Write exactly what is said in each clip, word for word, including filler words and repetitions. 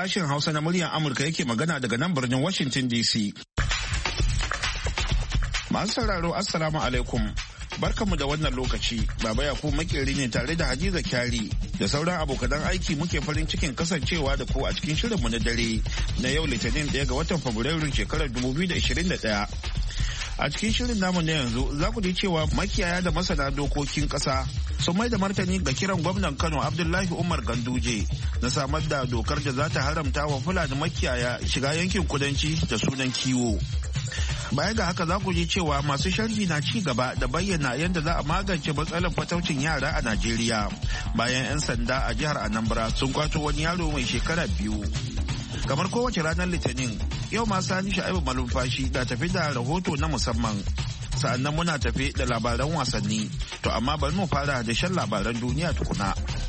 sashen Hausa na muryar Amurka yake magana daga nan birnin Washington D C. Masu sauraro Assalamu alaikum. Barkanmu da wannan lokaci. Baba Yakubu makeri ne tare da Hadiza Kyari da sauran abokan aiki muke farin cikin kasancewa da ku a cikin shirinmu na dare na yau Litinin ɗaya ga watan Fabrairun shekarar dubu biyu da ashirin da ɗaya. A cikin shirin namu na yanzu za ku ji cewa makiyaya da masana dokokin ƙasa sun mai da martani ga kiran gwamnan Kano Abdullahi Umar Ganduje na samar da dokar da za ta haramta wa Fulani makiyaya shiga yankin kudanci da sunan kiwo. Baya ga haka za ku ji cewa masu sharhi na ci gaba da bayyana yadda za a magance matsalar fataucin yara a Najeriya bayan 'yan sanda a jihar Anambra sun kwato wani yaro mai shekara biyu. Kamar kowace ranar Litinin, yau ma Sani Sha'ibu Malumfashi da tafi da rahoto na musamman. Sa'annan muna tafi da labaran wasanni. To amma bari mu fara da shan labaran duniya tukuna.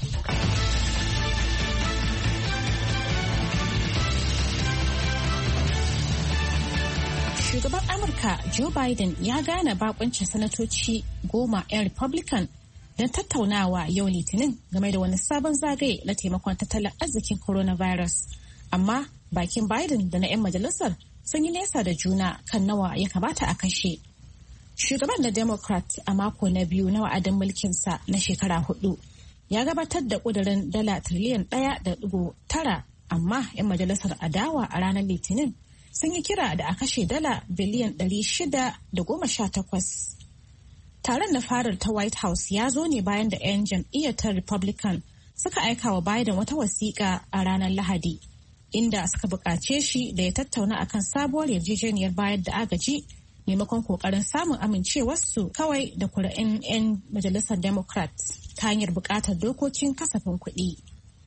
Shugaban Amurka Joe Biden ya gane bakuncin sanatoci goma 'yan Republican don tattaunawa yau Litinin game da wani sabon zagaye na taimakon tattalin arzikin coronavirus. Amma bakin Biden da na 'yan majalisar sun yi nesa da juna kan nawa ya kamata a kashe. Shugaban na Democrat a mako na biyu na wa'adin mulkinsa na shekara hudu ya gabatar da kudirin dala tiriliyan ɗaya da digo tara, amma 'yan majalisar adawa a ranar Litinin sun yi kira da a kashe dala biliyan ɗari shida da goma sha takwas. Taron na farar ta White House ya zo ne bayan da 'yan jam'iyyar ta Republican suka aika wa Biden wata wasiƙa a ranar Lahadi, inda suka buƙace shi da ya tattauna akan sabuwar yarjejeniyar bayar da agaji maimakon ƙoƙarin samun amincewarsu kawai da kuri'un 'yan majalisar Democrat ta hanyar buƙatar dokokin kasafin kuɗi.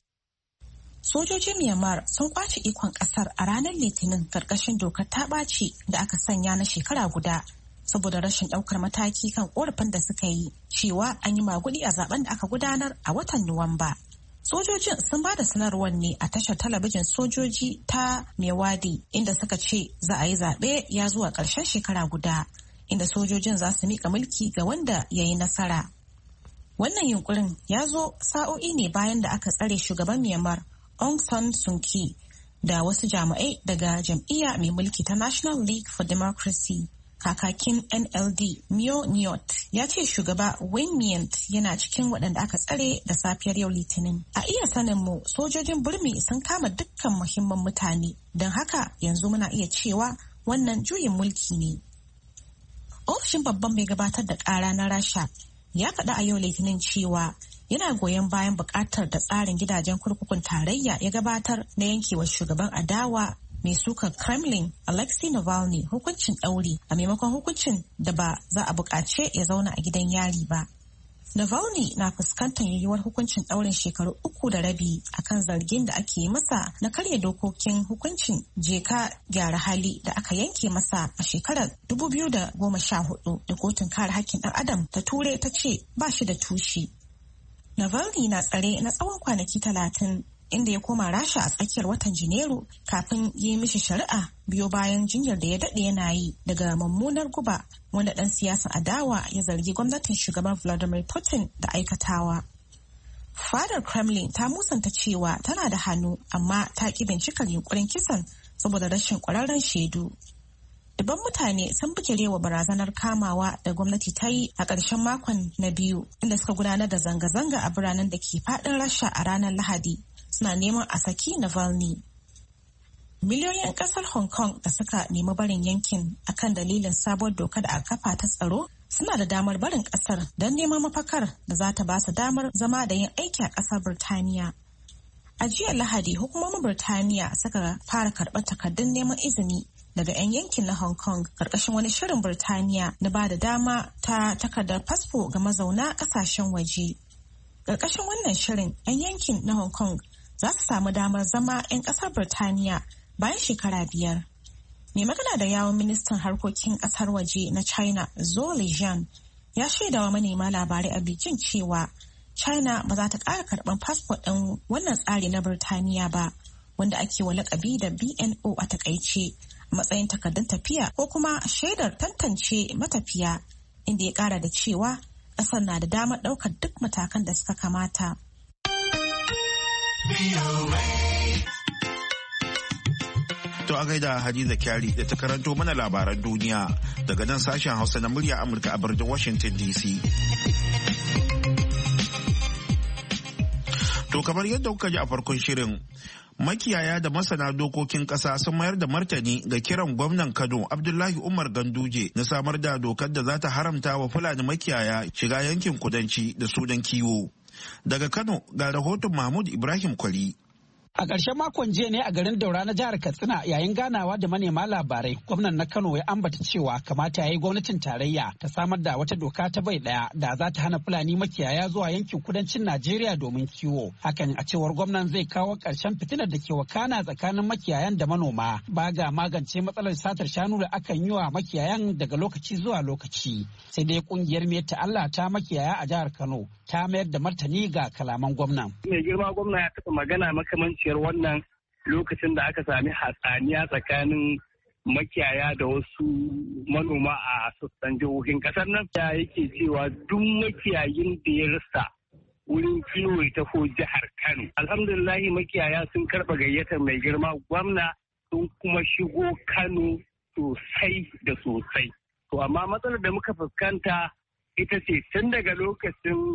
Sojojin Myanmar sun kwace ikon kasar a ranar Litinin karkashin dokar ta ɓaci da aka sanya na shekara guda saboda rashin ɗaukar mataki kan korafin da suka yi cewa an yi magudi a zaben da aka gudanar a watan Nuwamba. Sojojin sun ba da sanarwar ne a tashar talabijin sojoji ta Mewadi inda suka ce za a yi zaɓe ya zuwa ƙarshen shekara guda inda sojojin za su miƙa mulki ga wanda ya yi nasara. Wannan yunkurin ya zo sa'o'i ne bayan da aka tsare shugaban Myanmar Aung San Suu Kyi da wasu jami'ai daga jam'iyya mai mulki ta National League for Democracy. Kakakin N L D Myo Nyot ya ce shugaba Win Myint yana cikin waɗanda aka tsare da safiyar yau Litinin. A iya sanin mu sojojin Burmi sun kama dukkan muhimman mutane, don haka yanzu muna iya cewa wannan juyin mulki ne. Ofishin babban mai gabatar da ƙara na Rasha ya faɗa a yau Litinin cewa yana goyon bayan buƙatar da tsarin gidajen kurkukun tarayya ya gabatar na yankewa shugaban adawa mai sukan Kremlin Alexei Navalny hukuncin ɗauri a maimakon hukuncin da ba za a buƙace ya zauna a gidan yari ba. Navalny na fuskantar yiwuwar hukuncin ɗaurin shekaru uku da rabi akan zargin da ake masa na karya dokokin hukuncin jeka gyara hali da aka yanke masa a shekarar dubu biyu da goma sha hudu da kotun kare hakkin ɗan adam ta Turai ta ce ba shi da tushe. Navalny na tsare na tsawon kwanaki talatin inda ya koma Rasha a tsakiyar watan Janairu kafin yi mishi shari'a biyo bayan jinyar da ya daɗe yana yi daga mummunar guba wanda ɗan siyasan adawa ya zargi gwamnatin shugaban Vladimir Putin da aikatawa. Fadar Kremlin ta musanta cewa tana da hannu amma ta ƙi bincikar yunkurin kisan saboda rashin ƙwararren shaidu. Dubban mutane sun bijirewa barazanar kamawa da gwamnati ta yi a ƙarshen makon na biyu inda suka gudanar da zanga-zanga a biranen da ke faɗin Rasha a ranar Lahadi suna neman a saki Navalny. Miliyoyin ƙasar Hong Kong da suka nemi barin yankin akan dalilin sabuwar doka da aka kafa ta tsaro suna da damar barin ƙasar don neman mafakar da za ta ba su damar zama da yin aiki a ƙasar Birtaniya. A jiya Lahadi hukumomin Birtaniya suka fara karɓar takardun neman izini daga 'yan yankin na Hong Kong karkashin wani shirin Birtaniya na ba da dama ta takardar fasfo ga mazauna kasashen waje. Karkashin wannan shirin 'yan yankin na Hong Kong za su samu damar zama 'yan ƙasar Birtaniya bayan shekara biyar. Mai magana da yawon ministan harkokin ƙasar waje na China Zhou Lijian ya shaidawa manema labarai a Beijing cewa China ba za ta ƙara karɓar fasfo ɗin wannan tsari na Birtaniya ba, wanda ake wa lakabi da B N O a takaice. Matsayin takardun tafiya ko kuma shaidar tantance matafiya, inda ya kara da cewa ƙasar na da damar ɗaukar duk matakan da suka kamata. To a gaida Hadiza Kyari da ta karanto mana labaran duniya daga nan sashen Hausa na murya Amurka a birnin Washington D C. To kamar yadda kuka ji a farkon shirin, makiyaya da masana dokokin kasa sun mayar da martani ga kiran gwamnan Kano Abdullahi Umar Ganduje na samar da dokar da za ta haramta wa Fulani makiyaya shiga yankin kudanci da sunan kiwo. Daga Kano ga rahoton Mahmud Ibrahim Kwali. A ƙarshen makon jiya ne a garin Daura na jihar Katsina yayin ganawa da manema labarai, gwamnan na Kano ya ambata cewa kamata ya yi gwamnatin tarayya ta samar da wata doka ta bai ɗaya da za ta hana Fulani makiyaya zuwa yankin kudancin Najeriya domin kiwo. Hakan a cewar gwamnan zai kawo ƙarshen fitinar da ke wakana tsakanin makiyayan da manoma, ba ga magance matsalar satar shanu da akan yi wa makiyayan daga lokaci zuwa lokaci. Sai dai ƙungiyar Miyatta Allah ta makiyaya a jihar Kano ta mayar da martani ga kalaman gwamnan. Mai girma gwamna ya taɓa magana makamanciyar wannan lokacin da aka sami hatsaniya tsakanin makiyaya da wasu manoma a sassan jihohin kasar nan. Ya yake cewa duk makiyayin da ya rasa wurin kiwo ya taho jihar Kano. Alhamdulillahi makiyaya sun karɓa gayyatar mai girma gwamna sun kuma shigo Kano sosai da sosai. To amma matsalar da muka fuskanta ita ce tun daga lokacin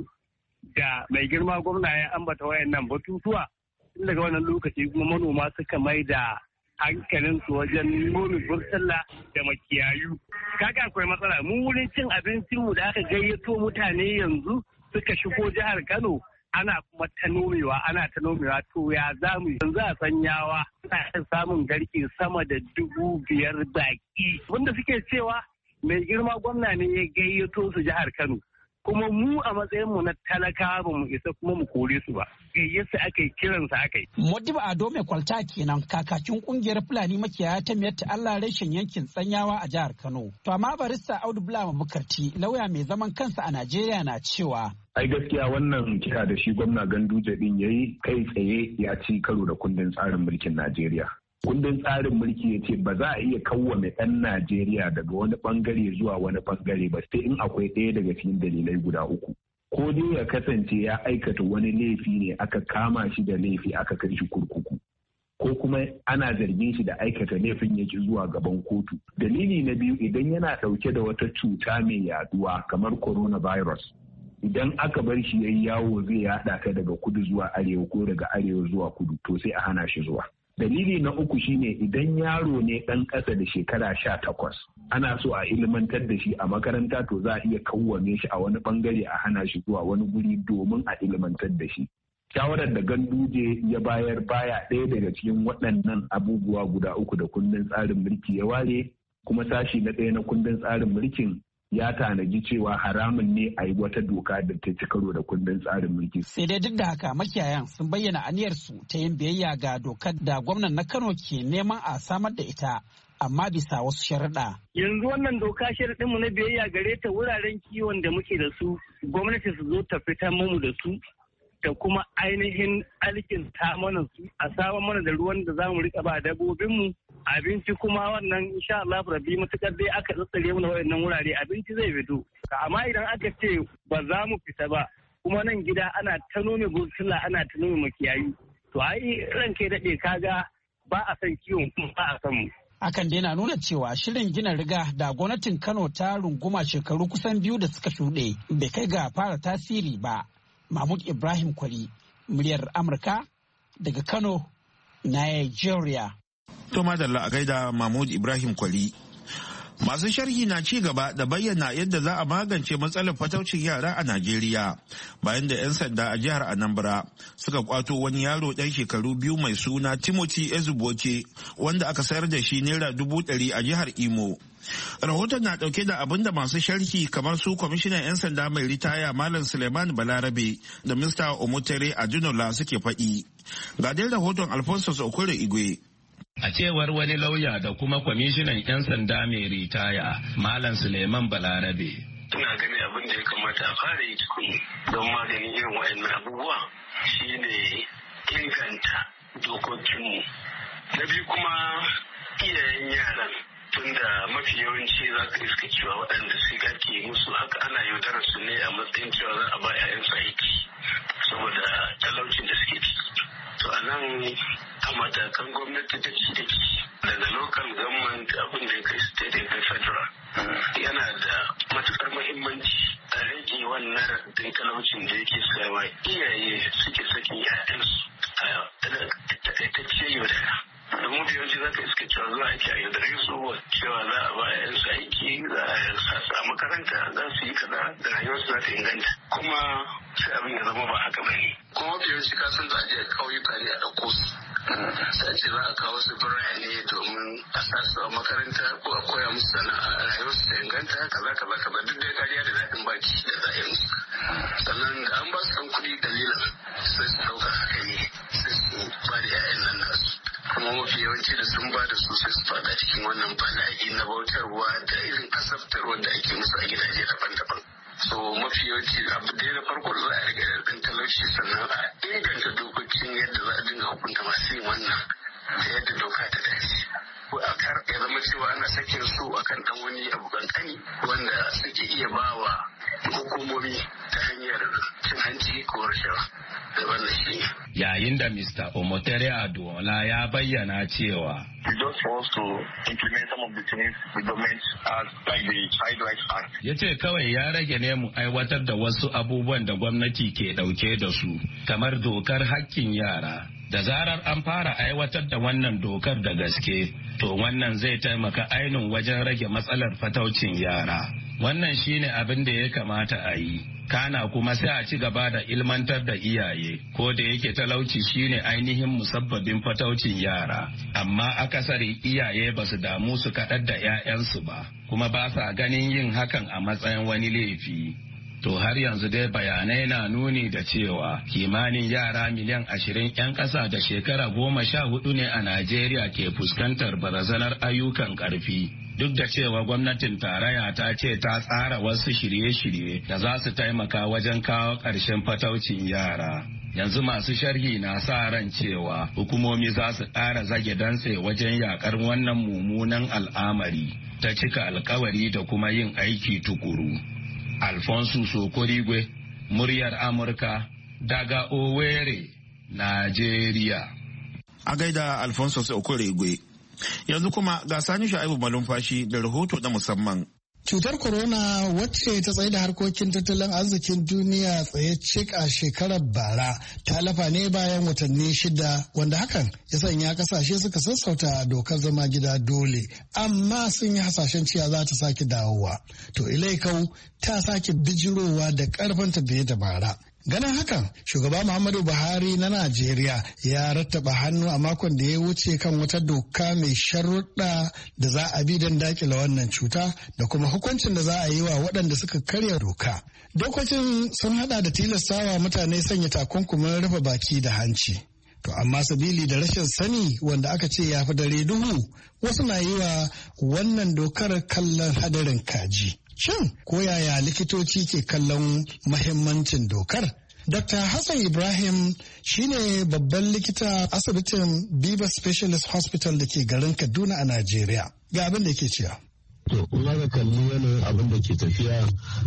da mai girma gwamna ya ambata wayannan batutuwa, tun daga wannan lokaci kuma manoma suka mai da hankalinsu wajen nome burtalla da makiyayu. Kaga akwai matsala, mu wurin cin abincinmu da aka gayyato mutane yanzu suka shigo jihar Kano ana kuma ta nomewa ana ta nomewa to ya zamu yanzu a sanyawa ana samun garke sama da dubu biyar baki wanda suke cewa mai girma gwamna ne ya gayyato su jihar Kano. Kuma mu a matsayinmu na talakawa ba mu isa kuma mu kore su ba. Gayyarsa aka yi kiransa aka yi. Modibo Ado mai kwalta kenan kakakin kungiyar Fulani makiyaya ta Miyatta Allah reshen yankin Tsanyawa a jihar Kano. To amma barista Audu Bulama Bukarti lauya mai zaman kansa a Najeriya na cewa. Ai gaskiya wannan kira da shi gwamna Ganduje din yayi kai tsaye ya ci karo da kundin tsarin mulkin Najeriya. Kundin tsarin mulki ya ce ba za a iya kawwame ɗan Najeriya daga wani bangare zuwa wani bangare ba sai in akwai ɗaya daga cikin dalilai guda uku. Ko dai ya kasance ya aikata wani laifi ne aka kama shi da laifi aka kai shi kurkuku. Ko kuma ana zargin shi da aikata laifin yake zuwa gaban kotu. Dalili na biyu idan yana ɗauke da wata cuta mai yaduwa kamar coronavirus. Idan aka bar shi yayi yawo zai yaɗa ta daga kudu zuwa arewa ko daga arewa zuwa kudu to sai a hana shi zuwa. Dalili na uku shine idan yaro ne ɗan ƙasa da shekara sha takwas ana so a ilmantar da shi a makaranta to za a iya kawwame shi a wani bangare a hana shi zuwa wani guri domin a ilmantar da shi. Shawarar da Ganduje ya bayar baya ɗaya daga cikin waɗannan abubuwa guda uku da kundin tsarin mulki ya ware kuma sashi na ɗaya na kundin tsarin mulkin ya tanaji cewa haramun ne a yi wata doka da ta ci karo da kundin tsarin mulki. Sai dai duk da haka makiyayan sun bayyana aniyarsu ta yin biyayya ga dokar da gwamnan na Kano ke neman a samar da ita amma bisa wasu sharaɗa. Yanzu wannan doka sharaɗinmu na biyayya gare ta wuraren kiwon da muke da su gwamnati su zo ta fitar mu da su da kuma ainihin alkinta mana su a samar mana da ruwan da za mu rika ba dabbobinmu abinci kuma wannan insha Allah rabbi matukar dai aka tsatsare mu na wayannan wurare abinci zai fito amma idan aka ce ba za mu fita ba kuma nan gida ana ta nome burtula ana ta nome makiyayi to ai ranke dade kaga ba a san kiwon kuma ba a san mu. Hakan dai na nuna cewa shirin gina riga da gwamnatin Kano ta runguma shekaru kusan biyu da suka shuɗe bai kai ga fara tasiri ba. Mahmud Ibrahim Kwari, muryar Amurka daga Kano, Nigeria. To madalla a gaida Mahmud Ibrahim Kwari. Masu sharhi na ci gaba da bayyana yadda za a magance matsalar fataucin yara a Najeriya bayan da 'yan sanda a jihar Anambra suka kwato wani yaro ɗan shekaru biyu mai suna Timothy Ezuboke wanda aka sayar da shi naira dubu ɗari a jihar Imo. Rahoton na ɗauke da abin da masu sharhi kamar su kwamishinan 'yan sanda mai ritaya Malam Suleiman Balarabe da Mista Omotere Adunola suke faɗi. Ga dai rahoton Alphonsus Okoro Igwe. A cewar wani lauya da kuma kwamishinan 'yan sanda mai ritaya, Malam Suleiman Balarabe. Ina gani abin da ya kamata a fara yi tukun don maganin irin wa'annan abubuwa shine inganta dokokinmu. Na biyu kuma iyayen yaran tunda mafi yawanci za ka iska cewa waɗanda su ke musu haka ana yaudarar su ne a matsayin cewa za a ba 'ya'yansu aiki saboda talaucin da suke ciki. to a nan a matakan gwamnati da ci da ci daga local government abin da ya kai state ya kai federal yana da matukar muhimmanci a rage wannan raɗin talaucin da yake sayawa iyaye suke sakin yayansu a takaitacciyar yaudara. domin da yawanci za ka iska cewa zuwa aiki a yaudare su cewa za a ba yansu aiki za a sa su a makaranta za su yi kaza da rayuwarsu za ta inganta kuma sai abin ya zama ba haka bane kuma mafi yawanci ka san za a je ƙauyuka ne a ɗauko su sai ce za a kawo su birane domin a sa su a makaranta ko a koya musu sana'a rayuwarsu ta inganta kaza kaza kaza duk da kariya da daɗin baki da za a yi musu sannan da an ba su ɗan kuɗi dalilan sai su ɗauka haka ne sai su ba da 'ya'yan nan nasu kuma mafi yawanci da sun ba da su sai su fada cikin wannan bala'i na bautarwa da irin asabtarwa da ake musu a gidaje daban-daban. So mafi yawanci abu da na farko za a riga da talauci sannan a inganta dokokin yadda za a dinga hukunta masu yin wannan da yadda doka ta dace. Ko a kar ya zama cewa ana sakin su akan dan wani abu kankani wanda suke iya bawa hukumomi ta hanyar cin hanci ko rashawa. Yayin da Mister Omotere Aduola ya bayyana cewa ya ce kawai ya rage ne mu aiwatar da wasu abubuwan da gwamnati ke dauke da su kamar dokar hakkin yara. Da zarar an fara aiwatar da wannan dokar da gaske, to wannan zai taimaka ainihin wajen rage matsalar fataucin yara. Wannan shine abin da ya kamata a yi. Kana kuma sai a ci gaba da ilmantar da iyaye, ko da yake talauci shine ainihin musabbabin fataucin yara, amma akasari iyaye ba su damu su kaɗar da 'ya'yansu ba, kuma ba sa ganin yin hakan a matsayin wani laifi. To har yanzu dai bayanai na nuni da cewa kimanin yara miliyan ashirin 'yan ƙasa da shekara goma sha hudu ne a Najeriya ke fuskantar barazanar ayyukan ƙarfi. Duk da cewa gwamnatin tarayya ta ce ta tsara wasu shirye-shirye da za su taimaka wajen kawo ƙarshen fataucin yara. Yanzu masu sharhi na sa ran cewa hukumomi za su ƙara zage dantse wajen yakar wannan mummunan al'amari ta cika alkawari da kuma yin aiki tukuru. Alfonso Sokorigwe, muryar Amurka, daga Owerri, Najeriya. A gaida Alfonso Sokorigwe. Yanzu kuma ga Sani Sha'ibu Malumfashi da rahoto na musamman. Cutar corona wacce ta tsaye da harkokin tattalin arzikin duniya tsaye cik a shekarar bara ta lafa ne bayan watanni shida wanda hakan ya sanya kasashe suka sassauta dokar zama gida dole amma sun yi hasashen cewa za ta sake dawowa. To ilaikau ta sake bijirowa da karfanta fiye da bara. Ganin hakan, shugaba Muhammadu Buhari na Najeriya ya rattaba hannu a makon da ya wuce kan wata doka mai sharuɗa da za a bi don dakile wannan cuta da kuma hukuncin da za a yi wa waɗanda suka karya doka. Dokokin sun hada da tilastawa mutane sanya takunkumin rufe baki da hanci. To amma sabili da rashin sani wanda aka ce ya fi dare duhu, wasu na yi wa wannan dokar kallon hadarin kaji. Shin ko yaya likitoci ke kallon mahimmancin dokar? Dokta Hassan Ibrahim shine babban likita asibitin Biba Specialist Hospital da ke garin Kaduna a Najeriya. Ga abin da ke cewa. To, in aka kalli yanayin abin da ke tafiya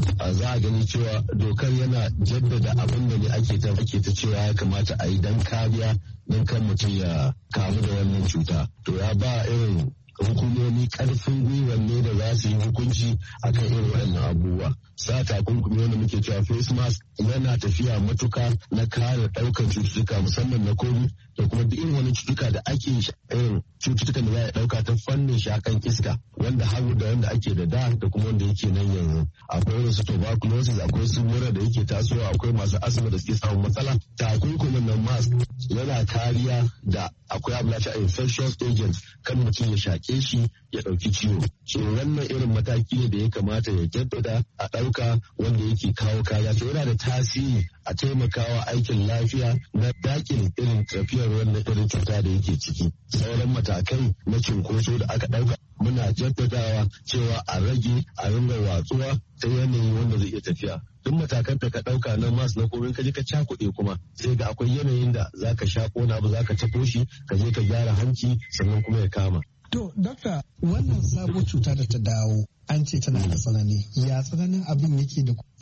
za a gani cewa dokar yana jaddada abin da ne ake ta ake ta cewa ya kamata a yi don kariya don kan mutum ya kamu da wannan cuta. To ya ba irin hukumomi karfin gwiwar ne da za su yi hukunci akan irin wannan abubuwa. Sa takunkumi wanda muke cewa face mask yana tafiya matuka na kare daukan cututtuka musamman na covid da kuma duk irin wani cututtuka da ake irin cututtukan da za a dauka ta fannin shakan iska wanda hagu da wanda ake da da da kuma wanda yake nan yanzu. Akwai irin su tuberculosis, akwai su mura da yake tasowa, akwai masu asma da suke samun matsala. Takunkumin nan mask yana kariya da akwai abu da infectious agents kan mutum ya shaƙe shi ya ɗauki ciwo. So wannan irin mataki ne da ya kamata ya jaddada a ɗauka wanda yake kawo kariya. To yana da tasiri a taimakawa aikin lafiya na dakin irin tafiyar wannan irin cuta da yake ciki. Sauran matakai na cunkoso da aka ɗauka muna jaddadawa cewa a rage a ringa watsuwa ta yanayi wanda zai iya tafiya. Duk matakan da ka ɗauka na mas na komai ka je ka cakuɗe kuma sai ga akwai yanayin da za ka sha ko na ba za ka tafo shi ka je ka gyara hanci sannan kuma ya kama. To, Dokta, wannan sabon cuta da ta dawo an ce tana da tsanani. Ya tsananin abin yake da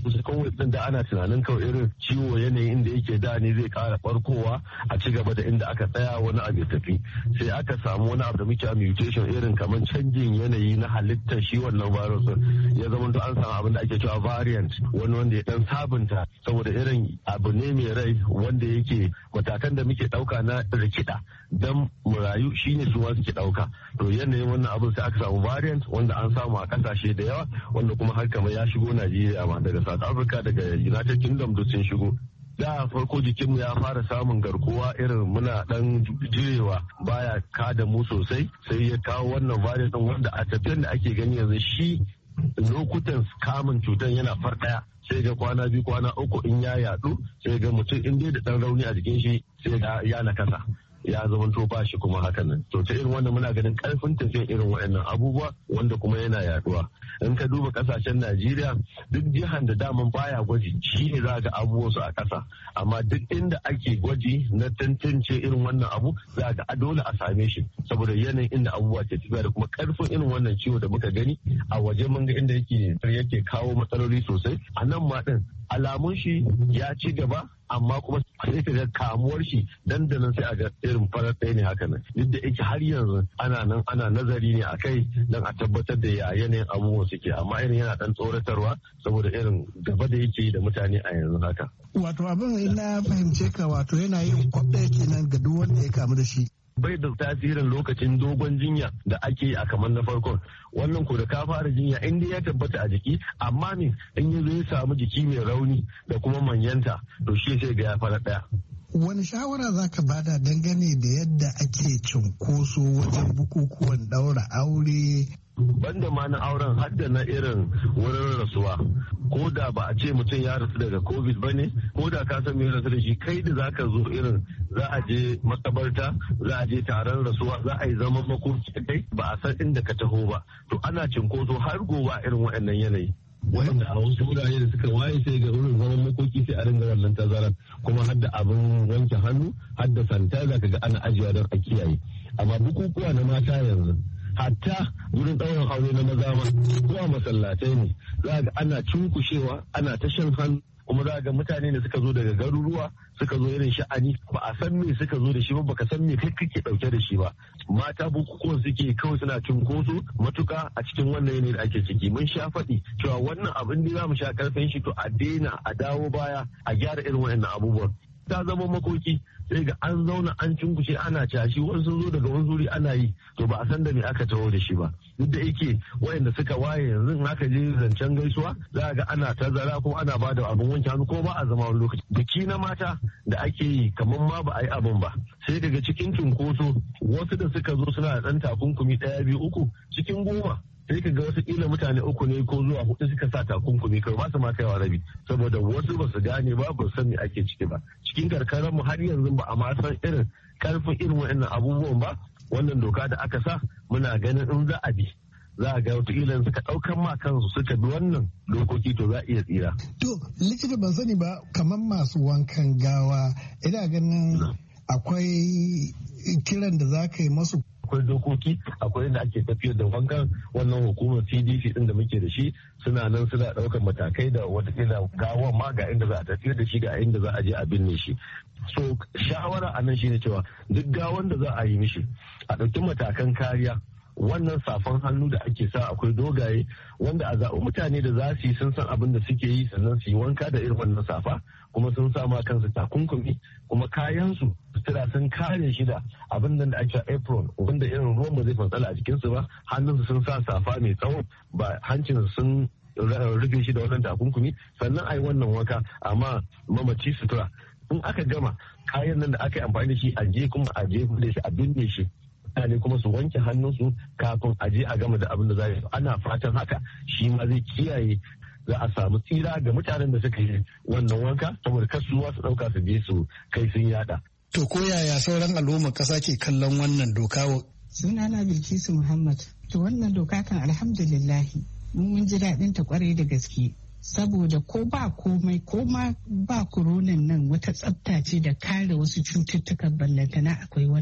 su kawai din da ana tunanin kawai irin ciwo yanayin inda yake da ne zai kara barkowa a ci gaba da inda aka tsaya wani abu ya tafi sai aka samu wani abu da muke mutation irin kamar canjin yanayi na halittar shi wannan virus ya zama to an samu abin da ake cewa variant wani wanda ya dan sabunta saboda irin abu ne mai rai wanda yake matakan da muke dauka na rikida dan mu rayu shine su ma suke dauka to yanayin wannan abin sai aka samu variant wanda an samu a kasashe da yawa wanda kuma har kamar ya shigo Najeriya ma daga South Africa daga United Kingdom duk sun shigo da farko jikinmu ya fara samun garkuwa irin muna dan jirewa baya kada mu sosai sai ya kawo wannan variant din wanda a tafiyar da ake gani yanzu shi lokutan kamun cutar yana farɗaya sai ga kwana biyu kwana uku in ya yadu sai ga mutum in dai da dan rauni a jikin shi sai ga ya nakasa ya zama to ba shi kuma hakan nan to ta irin wannan muna ganin karfin tafiyan irin waɗannan abubuwa wanda kuma yana yaduwa in ka duba kasashen Najeriya duk jihar da daman baya gwaji shi ne za ga abubuwan su a ƙasa amma duk inda ake gwaji na tantance irin wannan abu za ga dole a same shi saboda yanayin inda abubuwa ke tafiya da kuma karfin irin wannan ciwo da muka gani a waje mun ga inda yake yake kawo matsaloli sosai a nan ma din alamun shi ya ci gaba amma kuma sai ka ga kamuwar shi dandanan sai a ga irin farar ɗaya ne haka nan duk da yake har yanzu ana nan ana nazari ne a kai don a tabbatar da ya yanayin abubuwan suke amma irin yana dan tsoratarwa saboda irin gaba da yake da mutane a yanzu haka. Wato abin ina fahimce ka wato yana yin kwaɗa kenan ga duk wanda ya kamu da shi. Bai da tasirin lokacin dogon jinya da ake yi a kamar na farkon wannan ko da ka fara jinya in dai ya tabbata a jiki amma ne in ya zo ya samu jiki mai rauni da kuma manyanta to shi sai ga ya fara daya. Wani shawara za ka bada dangane da yadda ake cunkoso wajen bukukuwan daura aure? Banda ma na auren hadda na irin wurin rasuwa ko da ba a ce mutum ya rasu daga covid ba ne ko da ka san me rasu da shi kai da za ka zo irin za a je makabarta za a je taron rasuwa za a yi zaman makoki kai ba a san inda ka taho ba to ana cinkoso har gobe a irin waɗannan yanayi wanda a wasu wurare da suka waye sai ga wurin zaman makoki sai a ringa wannan tazarar kuma hadda abin wanke hannu hadda sanitizer ka ga ana ajiyewa don a kiyaye amma bukukuwa na mata yanzu hatta wurin ɗaurin aure na maza ma zuwa masallatai ne za ga ana cunkushewa ana ta shan hannu kuma za ga mutane da suka zo daga garuruwa suka zo irin sha'ani ba a san me suka zo da shi ba baka san me kai kake dauke da shi ba mata bukukuwan suke kawai suna cunkoso matuka a cikin wannan yanayi da ake ciki mun sha faɗi cewa wannan abin da za mu sha karfin shi to a daina a dawo baya a gyara irin waɗannan abubuwan ta zama makoki sai ga an zauna an cunkushe ana cashi wani sun zo daga wani zuri ana yi to ba a san da me aka taho da shi ba duk da yake wayanda suka waye yanzu in aka je zancen gaisuwa za ga ana tazara kuma ana bada abin wanke hannu ko ba a zama wani lokaci biki na mata da ake yi kamar ma ba a yi abin ba sai daga cikin cunkoso wasu da suka zo suna da ɗan takunkumi ɗaya biyu uku cikin goma sai ka ga wasu kila mutane uku ne ko zuwa hudu suka sa takunkumi kai ba su ma kaiwa rabi saboda wasu ba su gane ba ba san me ake ciki ba cikin karkarar mu har yanzu ba a ma san irin karfin irin waɗannan abubuwan ba wannan doka da aka sa muna ganin in za a bi za a ga wataƙila suka ɗaukan ma kansu suka bi wannan dokoki to za a iya tsira. To likita ban sani ba kamar masu wankan gawa ina ganin akwai kiran da za ka yi masu akwai dokoki akwai yadda ake tafiyar da wankan wannan hukumar C D C din da muke da shi suna nan suna ɗaukar matakai da watakila gawan ma ga inda za a tafiyar da shi ga inda za a je a binne shi so shawara a nan shine cewa duk gawan da za a yi mishi a ɗauki matakan kariya wannan safan hannu da ake sa akwai dogaye wanda a zaɓi mutane da za su yi sun san abin da suke yi sannan su yi wanka da irin wannan safa kuma sun sa ma kansu takunkumi kuma kayansu sutura sun kare shi da abin nan da ake apron wanda irin ruwan ba zai fantsala a jikinsu ba hannunsu sun sa safa mai tsawo ba hancinsu sun rufe shi da wannan takunkumi sannan a yi wannan wanka amma mamaci sutura in aka gama kayan nan da aka yi amfani da shi a je kuma a je da shi a binne shi mutane kuma su wanke hannunsu kafin a je a gama da abin da za yi ana fatan haka shi ma zai kiyaye za a samu tsira ga mutanen da suka yi wannan wanka saboda kasuwa su dauka su je su kai sun yada. To ko yaya sauran al'ummar kasa ke kallon wannan doka? Sunana Bilkisu Muhammad. To wannan doka kan alhamdulillahi mun ji daɗin ta kwarai da gaske. Saboda ko ba komai ko ma ba koronan nan wata tsafta ce da kare wasu cututtukan ballantana akwai wannan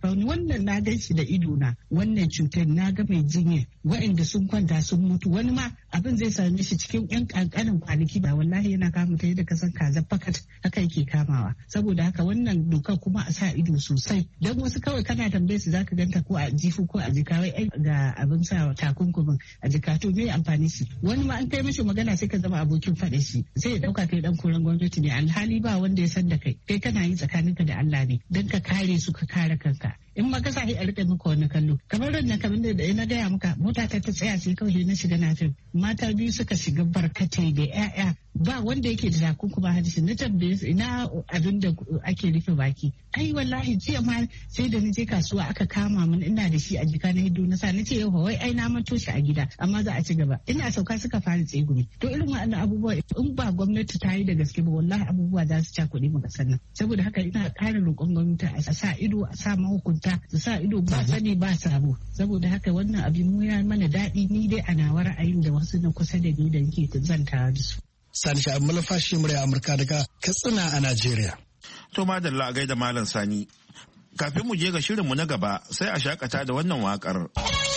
fa wannan na gan shi da ido na wannan cutar na ga mai jinya waɗanda sun kwanta sun mutu wani ma abin zai same shi cikin yan kankanin kwanaki ba wallahi yana kama ta yadda kasan kaza fakat haka yake kamawa saboda haka wannan dokar kuma a sa ido sosai don wasu kawai kana tambaye su zaka ganta ko a jifu ko a jika wai ga abin sa takunkumin a jika to me amfani shi wani ma an kai mishi magana sai ka zama abokin faɗa shi sai ya dauka kai dan koren gwamnati ne alhali ba wanda ya san da kai kai kana yi tsakaninka da Allah ne don ka kare su ka kare kanka in ma ka sa a rika maka wani kallo kamar ran kamar da na gaya maka mota ta ta tsaya sai kawai na shiga na fim mata biyu suka shiga barkatai da 'ya'ya ba wanda yake da takunkuma hadisi na tambaye su ina abin da ake rufe baki ai wallahi jiya ma sai da je kasuwa aka kama min ina da shi a jika na hido na sa na ce yau wai ai na manto shi a gida amma za a ci gaba ina sauka suka fara tsegumi to irin waɗannan abubuwa in ba gwamnati ta yi da gaske ba wallahi abubuwa za su cakuɗe mu kasar nan saboda haka ina ƙara roƙon gwamnati a sa ido a sa mahukunta su sa ido ba sani ba sabo saboda haka wannan abin mu ya mana daɗi ni dai a nawa ra'ayin da wasu na kusa da ni da nake zantawa da su. Sani Sha'ib Malafashi murya Amurka daga Katsina a Najeriya. To madalla a gaida Malam Sani. Kafin mu je ga shirinmu na gaba sai a shakata da wannan waƙar.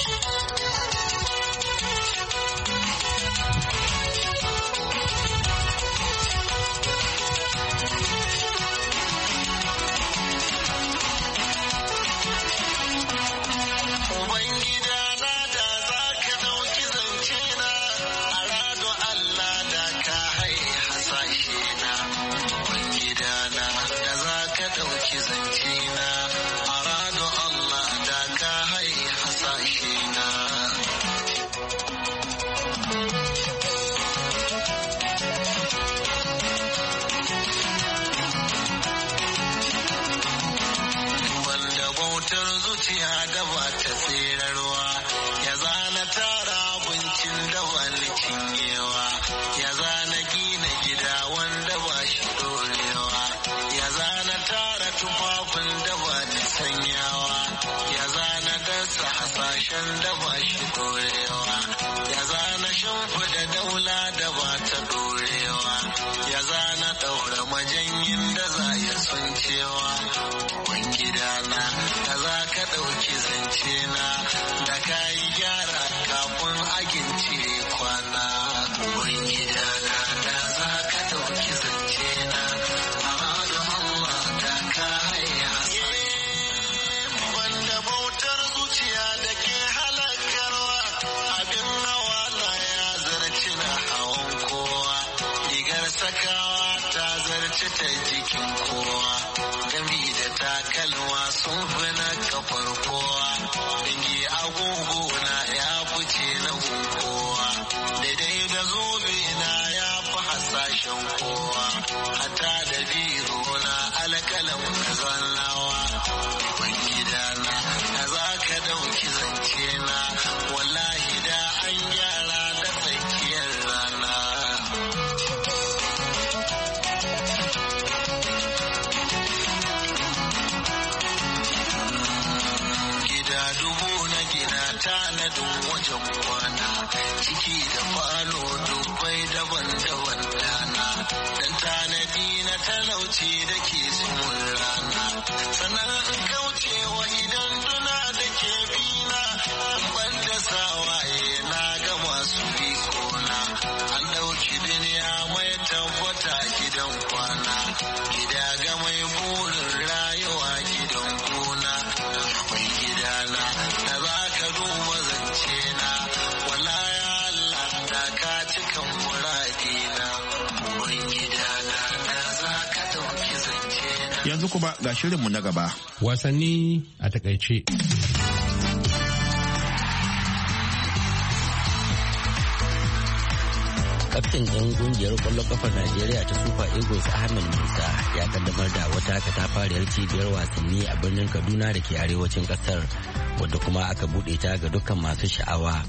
ciki da falo dubbai daban-daban dana dan tanadi na talauci da ke zumun rana sannan in kaucewa idan duna da ke bina ban da sawaye na ga masu bikona an dauki duniya mai tabbata gidan kwana gida ga mai burin rayuwa gidan gona mai gidana da za ka duba zance na yanzu kuma ga shirinmu na gaba. Wasanni a takaice. Kaftin ɗin ƙungiyar ƙwallon ƙafar Najeriya ta Super Eagles Ahmed Musa ya kaddamar da wata katafariyar cibiyar wasanni a birnin Kaduna da ke arewacin ƙasar wadda kuma aka buɗe ta ga dukkan masu sha'awa.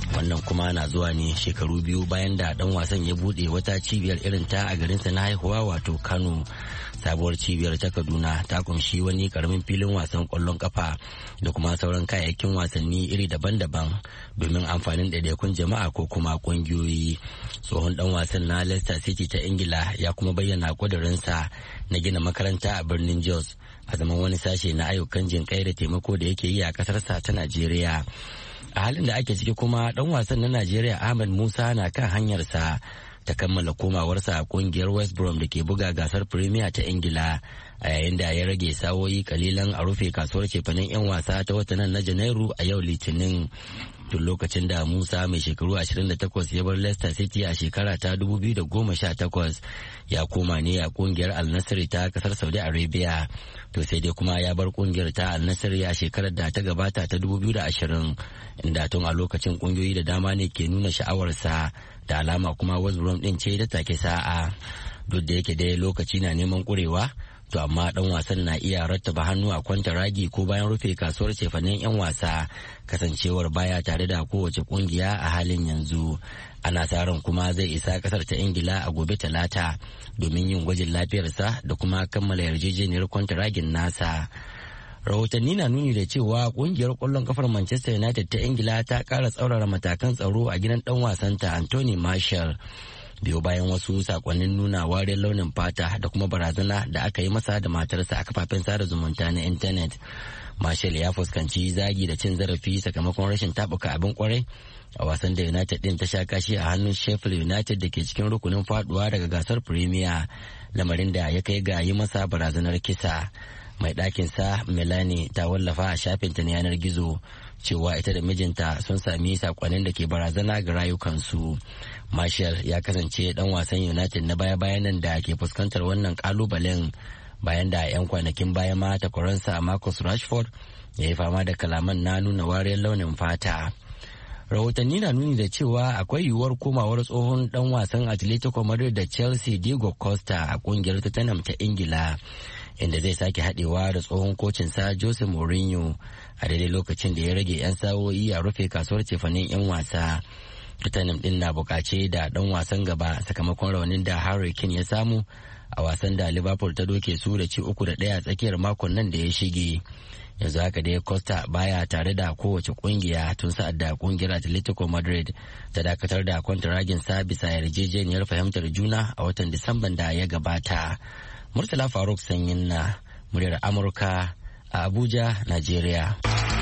Wannan kuma na zuwa ne shekaru biyu bayan da dan wasan ya bude wata cibiyar irin ta a garinsa na haihuwa wato Kano. Sabuwar cibiyar ta Kaduna ta kunshi wani karamin filin wasan kwallon kafa da kuma sauran kayayyakin wasanni iri daban-daban domin amfanin ɗaiɗaikun jama'a ko kuma ƙungiyoyi. Tsohon dan wasan na Leicester City ta Ingila ya kuma bayyana ƙudurinsa na gina makaranta a birnin Jos a zaman wani sashe na ayyukan jinƙai da taimako da yake yi a ƙasarsa ta Najeriya. A halin da ake ciki kuma dan wasan na Najeriya Ahmed Musa na kan hanyarsa ta kammala komawarsa a kungiyar West Brom da ke buga gasar Premier ta Ingila a yayin da ya rage sawoyi kalilan a rufe kasuwar cefanen 'yan wasa ta watan na Janairu a yau Litinin. Tun lokacin da Musa mai shekaru ashirin da takwas ya bar Leicester City a shekara ta dubu biyu da goma sha takwas ya koma ne a kungiyar Al Nassr ta kasar Saudi Arabia. To sai dai kuma ya bar kungiyar ta Al Nassr a shekarar da ta gabata ta dubu biyu da ashirin inda tun a lokacin kungiyoyi da dama ne ke nuna sha'awarsa da alama kuma West Brom din ce da take sa'a. Duk da yake dai lokaci na neman kurewa to amma dan wasan na iya rattaba hannu a kwanta ragi ko bayan rufe kasuwar cefanen 'yan wasa kasancewar baya tare da kowace kungiya a halin yanzu. Ana sa ran kuma zai isa kasar ta Ingila a gobe Talata domin yin gwajin lafiyarsa da kuma kammala yarjejeniyar kwanta ragin nasa. Rahotanni na nuni da cewa kungiyar kwallon kafar Manchester United ta Ingila ta kara tsaurara matakan tsaro a gidan dan wasanta Anthony Martial biyo bayan wasu sakonnin nuna wariyar launin fata da kuma barazana da aka yi masa da matarsa a kafafen sada zumunta na intanet. Marshall ya fuskanci zagi da cin zarafi sakamakon rashin tabuka abin kwarai a wasan da United din ta sha kashi a hannun Sheffield United da ke cikin rukunin faduwa daga gasar Premier, lamarin da ya kai ga yi masa barazanar kisa. Mai ɗakinsa Melanie ta wallafa a shafinta na yanar gizo cewa ita da mijinta sun sami sakonnin da ke barazana ga rayukansu. Marshall ya kasance dan wasan United na baya-bayan nan da ke fuskantar wannan kalubalen bayan da 'yan kwanakin baya ma takwaransa Marcus Rashford ya yi fama da kalaman na nuna wariyar launin fata. Rahotanni na nuni da cewa akwai yiwuwar komawar tsohon dan wasan Atletico Madrid da Chelsea Diego Costa a kungiyar Tottenham ta Ingila, inda zai sake haɗewa da tsohon kocinsa Jose Mourinho a daidai lokacin da ya rage 'yan sa'o'i a rufe kasuwar cefanen 'yan wasa. Tottenham din na bukace da dan wasan gaba sakamakon raunin da Harry Kane ya samu a wasan da Liverpool ta doke su da ci uku da ɗaya tsakiyar makon nan da ya shige. Yanzu haka dai Costa baya tare da kowace kungiya tun sa'ad da kungiyar Atletico Madrid ta dakatar da kwantaragin sa bisa yarjejeniyar fahimtar juna a watan Disamban da ya gabata. Murtala Faruk Sanyin na muryar Amurka a Abuja, Najeriya.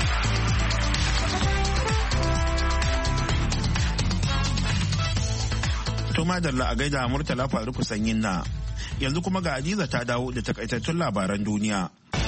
Tuma da a gaida Murtala Faruk Sanyin na yanzu kuma ga Hadiza ta dawo da takaitattun labaran duniya.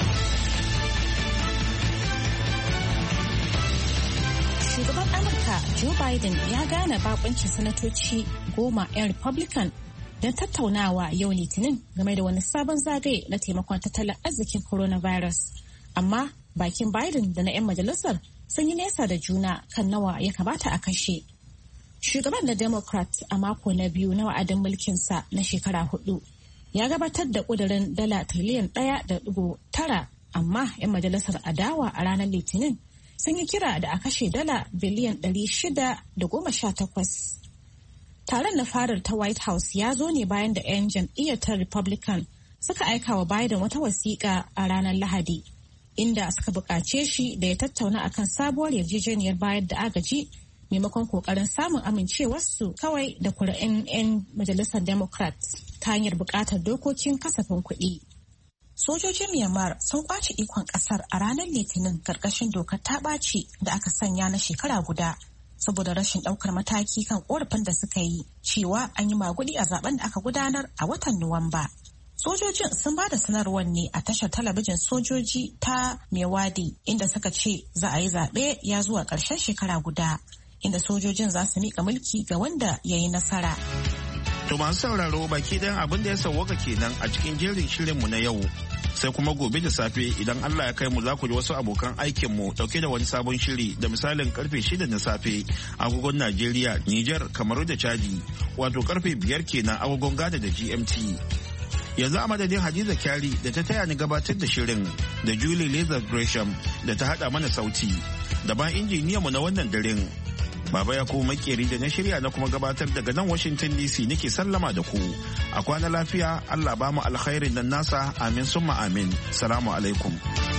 Shugaban Amurka Joe Biden ya gane bakuncin sanatoci goma 'yan Republican don tattaunawa yau Litinin game da wani sabon zagaye na taimakon tattalin arzikin coronavirus. Amma bakin Biden da na 'yan majalisar sun yi nesa da juna kan nawa ya kamata a kashe. Shugaban na Democrat a mako na biyu na wa'adin mulkinsa na shekara hudu ya gabatar da kudirin dala tiriliyan ɗaya da digo tara, amma 'yan majalisar adawa a ranar Litinin sun yi kira da a kashe dala biliyan ɗari shida da goma sha takwas. Taron na farar ta White House ya zo ne bayan da 'yan jam'iyyar ta Republican suka aika wa Biden wata wasiƙa a ranar Lahadi, inda suka buƙace shi da ya tattauna akan sabuwar yarjejeniyar bayar da agaji maimakon kokarin samun amincewarsu kawai da kuri'un 'yan majalisar Democrat ta hanyar buƙatar dokokin kasafin kuɗi. Sojojin Myanmar sun kwace ikon ƙasar a ranar Litinin ƙarƙashin dokar ta ɓaci da aka sanya na shekara guda saboda rashin ɗaukar mataki kan ƙorafin da suka yi cewa an yi maguɗi a zaben da aka gudanar a watan Nuwamba. Sojojin sun ba da sanarwar ne a tashar talabijin sojoji ta Mewadi, inda suka ce za a yi zaɓe ya zuwa ƙarshen shekara guda, inda sojojin za su miƙa mulki ga wanda ya yi nasara. To masu sauraro baki ɗayan abin da ya sauwaka kenan a cikin jerin shirinmu na yau. Sai kuma gobe da safe idan Allah ya kai mu za ku ji wasu abokan aikinmu ɗauke da wani sabon shiri da misalin karfe shida na safe agogon Najeriya, Nijar, Kamaru da Chadi, wato karfe biyar kenan agogon Ghana da G M T. Yanzu a madadin Hadiza Kyari da ta taya ni gabatar da shirin da Julie Lazar Gresham da ta haɗa mana sauti da ban injiniyanmu na wannan daren. Baba ya kuma makeri da na shirya na kuma gabatar daga nan Washington D C nake sallama da ku. A kwana lafiya, Allah ba mu alkhairin nan nasa, amin summa amin. Salamu alaikum.